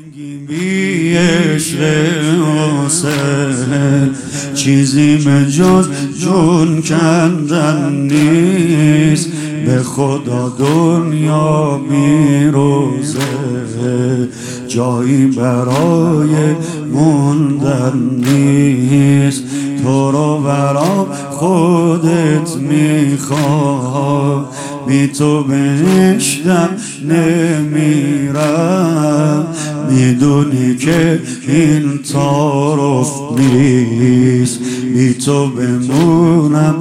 بی عشق حسین چیزی به جز جون کندن نیست، به خدا دنیا میروزه جایی برای موندن نیست. تو رو برا خودت میخوام، بی تو بهشتم نمیرم، میدونی که این تعارف نیست، بی تو بمونم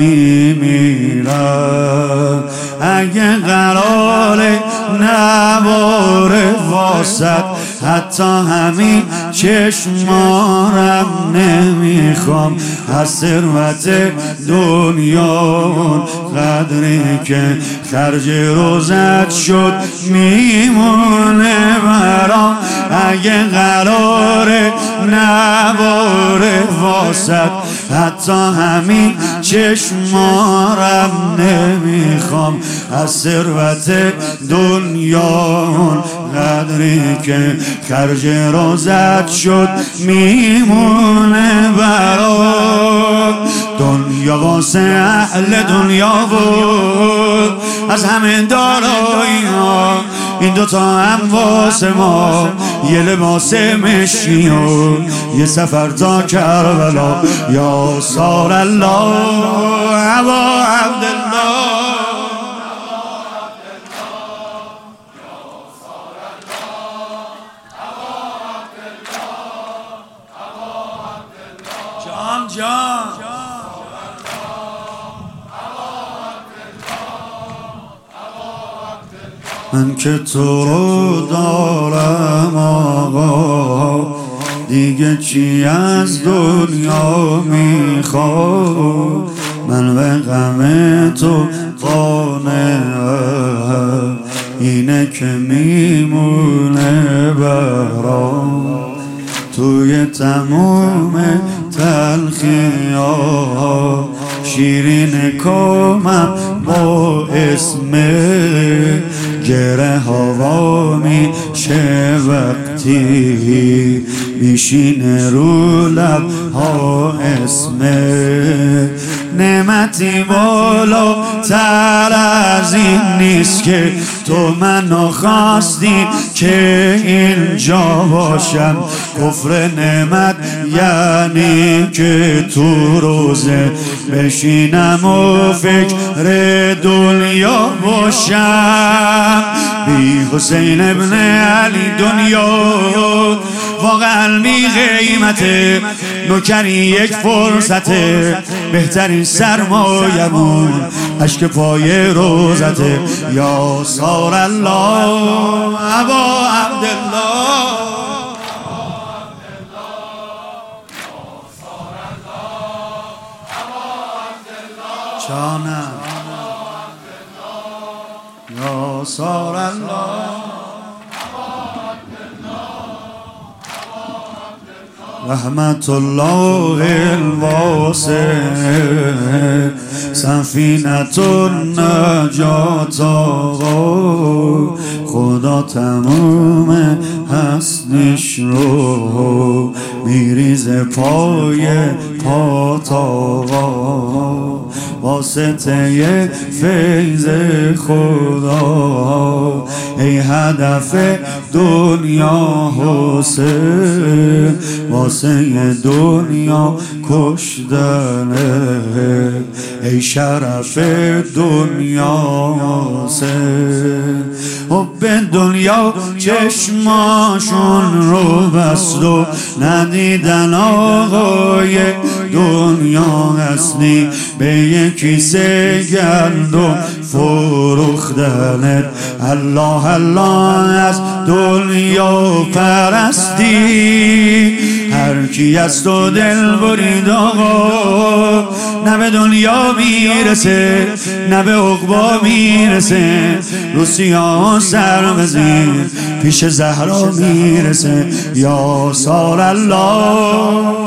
میمیرم. اگه قراره نباره واسد حتی همین چشمارم نمیخوام، از ثروت دنیا اون قدری که خرج روزت شد میمونه برام. اگه قراره نباره واسد حتی همین چشمارم نمیخوام، از ثروت دنیا اون قدری که خرج روزت شد میمونه برام. دنیا واسه اهل دنیا بود از همه دارایی ها، این دوتا هم واسه ما یه لباس مشکی و یه سفر تا کربلا. یا سار الله ابا عبدالله، جان جان من که تو رو دارم آقا، دیگه چی از دنیا میخوام؟ من به غم تو قانعم، اینه که میمونه برام. توی تموم تلخی‌ها شیرین کامم با اسم گره هوا میشه وقتی میشینه رو لب ها اسم نعمتی بالا تر از این نیست که تو منو خواستی که اینجا باشم. کفر نعمت یعنی که تو روزه بشینم و فکر دنیا باشم. بی حسین ابن علی دنیا واقعا بی قیمته، نوکری یک فرصته، بهترین سرمایمون اشک پای روزته. یا سار الله ابا عبدالله، جانم یا سار الله رحمت الله الواسع سفینة النجات آقا. خدا تمام هستش رو میریزه پای پات آقا، واسطه فیض خدا ای هدف دنیا حسین، واسه دنیا کشتنه ای شرف دنیا حسین. حب دنیا چشماشون رو بست و ندیدن آقای دنیا هستی، به یک کیسه گندم فروختنت. الله الله از دنیا پرستی، هر کی از تو دل برید آقا، نه به دنیا میرسه نه به عقبا میرسه. رو سیاه سر بزین پیش زهرا میرسه. یا سار الله